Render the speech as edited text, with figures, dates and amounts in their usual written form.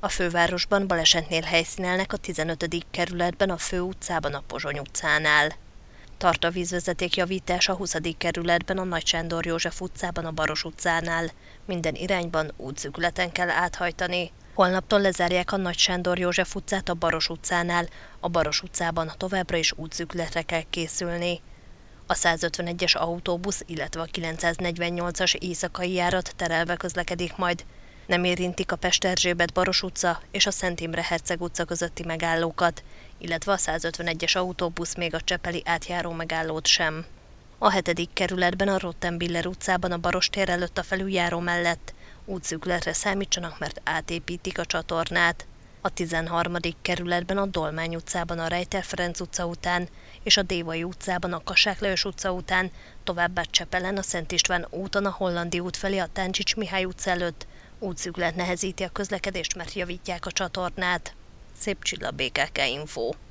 A fővárosban balesetnél helyszínelnek a 15. kerületben a Főutcában a Pozsony utcánál. Tart a vízvezetékjavítás a 20. kerületben a Nagy Sándor József utcában a Baros utcánál. Minden irányban útszűkületen kell áthajtani. Holnaptól lezárják a Nagy Sándor József utcát a Baros utcánál, a Baros utcában továbbra is útszűkületre kell készülni. A 151-es autóbusz, illetve a 948-as éjszakai járat terelve közlekedik majd. Nem érintik a Pesterzsébet-Baros utca és a Szent Imre Herceg utca közötti megállókat, illetve a 151-es autóbusz még a Csepeli átjáró megállót sem. A 7. kerületben a Rottenbiller utcában a Baros tér előtt a felüljáró mellett útszűkületre számítsanak, mert átépítik a csatornát. A 13. kerületben a Dolmány utcában a Rejter Ferenc utca után és a Dévai utcában a Kassák Lajos utca után, továbbá Csepelen a Szent István úton a Hollandi út felé a Táncsics Mihály utca előtt útszűkület nehezíti a közlekedést, mert javítják a csatornát. Szép Csilla, BKK Info.